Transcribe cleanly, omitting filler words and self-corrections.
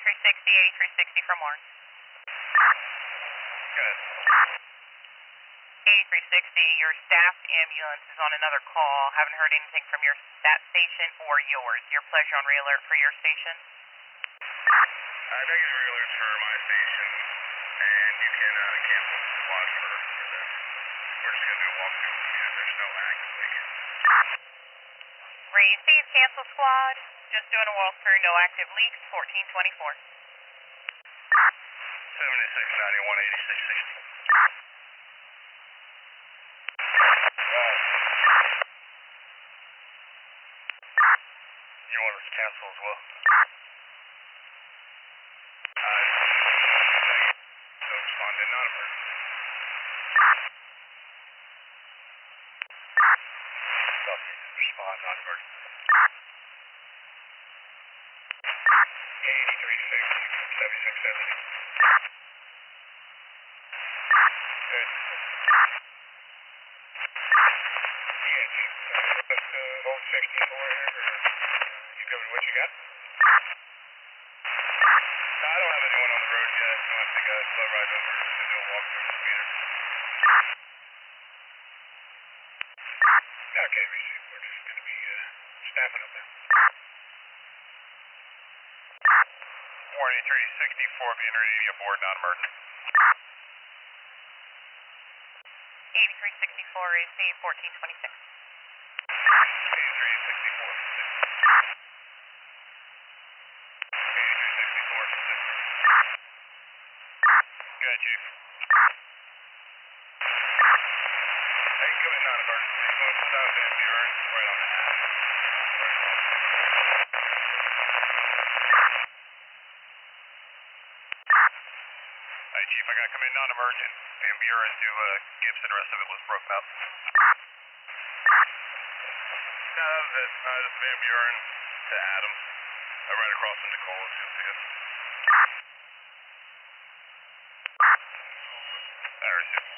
8360 for more. Good. 8360, your staff ambulance is on another call. Haven't heard anything from that station or yours. Your pleasure on re-alert for your station? Negative re-alert for my station, and you can cancel the squad for this. We're just going to do a walkthrough because there's no active leak. Receive, cancel squad. Just doing a walkthrough, no active leaks, 1424. 7691 8660. You want us to cancel as well? So respond to non-emergency. Respond non-emergency. 8360 7670. Good. Yeah, Chief. Let's hold 64 here, or you good with what you got? No, I don't have anyone on the road yet. You want to take a slow ride over and do a walkthrough with the meter? Okay, receive. We're just going to be staffing up there. Warning 364, be intermediate aboard, non-emergency. 8364, receive, 1426. 8364. 8364. Good, Chief. Hey, you come in non-emergency. You want to put out Van Buren right on the app. Hey, Chief, I got to come in non-emergent. Van Buren to Gibson, the rest of it was broken up. No, that was it. Just Van Buren to Adams. Right across from Nicole's. You'll see us. There it is.